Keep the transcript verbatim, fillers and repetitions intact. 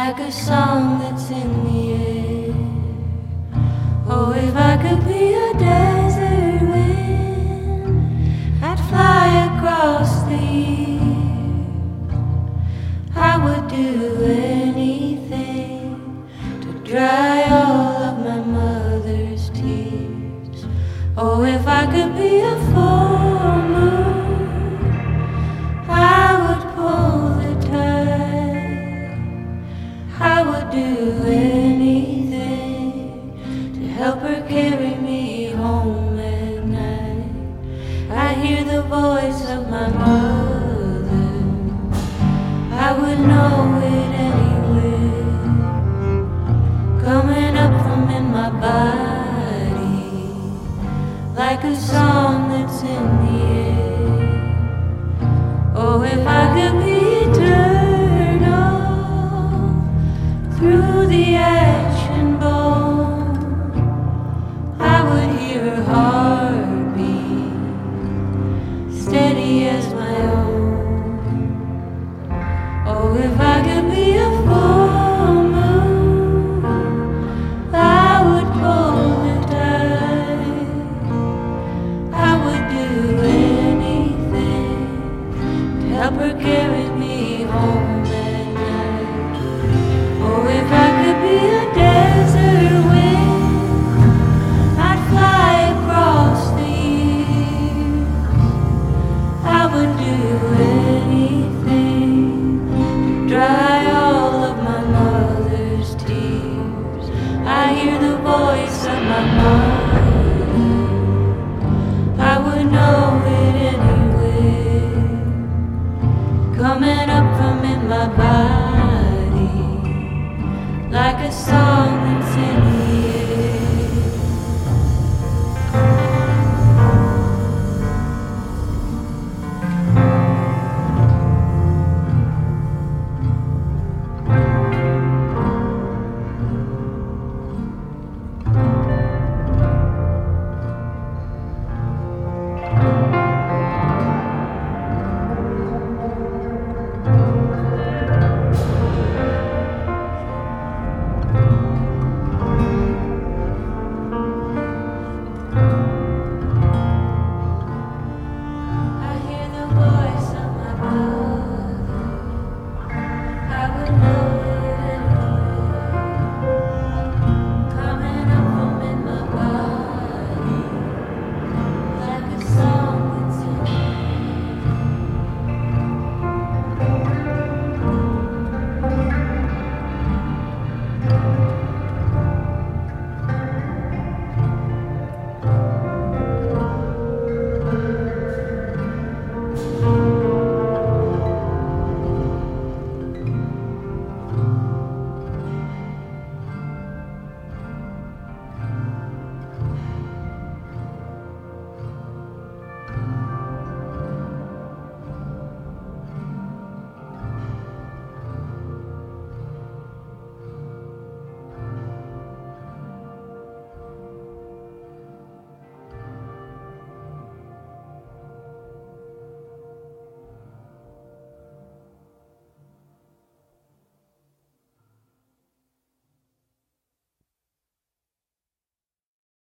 like a song that's in the air. Oh, if I could be a desert wind, I'd fly across the year. I would do anything to dry all of my mother's tears. Oh, if I could be a full moon, I would pull the tide. I would do anything to help her carry me home at night. I hear the voice of my mother, I would know it anywhere, coming up from in my body, like a song that's in the air. Oh, if I could be eternal through the ash and bone, I would hear her heartbeat, steady as my own. Oh, if I could be a full moon, I would pull the tide. I would do anything to help her carry me home at night. Oh, if I could be a desert wind, I'd fly across the years. I would do anything to dry all of my mother's tears. I hear the voice of my mother, I would know it anywhere, coming up from in my body, like a song